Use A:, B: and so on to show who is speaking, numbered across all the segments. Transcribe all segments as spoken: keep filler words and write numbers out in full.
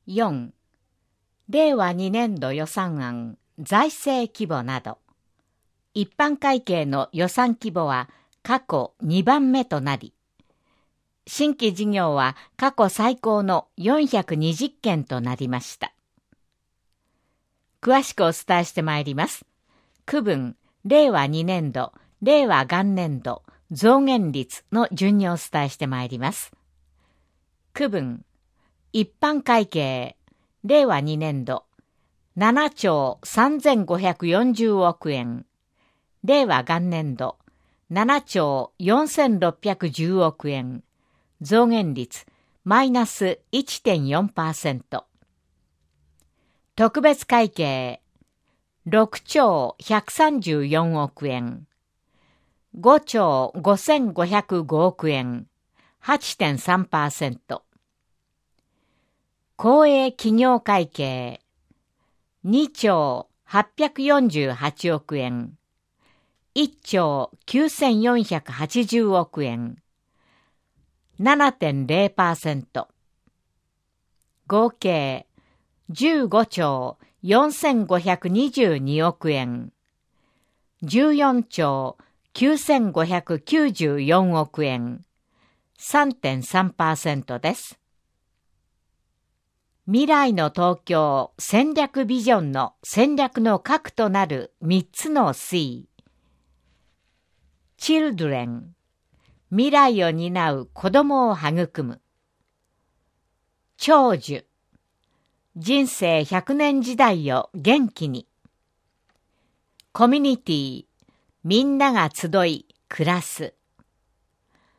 A: よん、れいわにねんど予算案、財政規模など。一般会計の予算規模は過去にばんめとなり、新規事業は過去最高のよんひゃくにじゅっけんとなりました。詳しくお伝えしてまいります。区分、れいわにねんど、れいわ元年度、増減率の順にお伝えしてまいります。区分、一般会計、れいわにねんど、ななちょうさんぜんごひゃくよんじゅうおくえん、れいわ元年度、ななちょうよんせんろっぴゃくじゅうおくえん、増減率マイナス いってんよんパーセント。特別会計ろくちょうひゃくさんじゅうよんおくえん、ごちょうごせんごひゃくごおくえん、はちてんさんパーセント。公営企業会計にちょうはっぴゃくよんじゅうはちおくえん、いっちょうきゅうせんよんひゃくはちじゅうおくえん、ななてんぜろパーセント。合計じゅうごちょうよんせんごひゃくにじゅうにおくえん、じゅうよんちょうきゅうせんごひゃくきゅうじゅうよんおくえん、さんてんさんパーセント です。未来の東京戦略ビジョンの戦略の核となるみっつの C。Children、未来を担う子供を育む。長寿、人生ひゃくねん時代を元気に。コミュニティ、みんなが集い暮らす。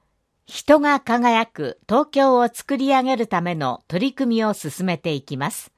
A: 人が輝く東京を作り上げるための取り組みを進めていきます。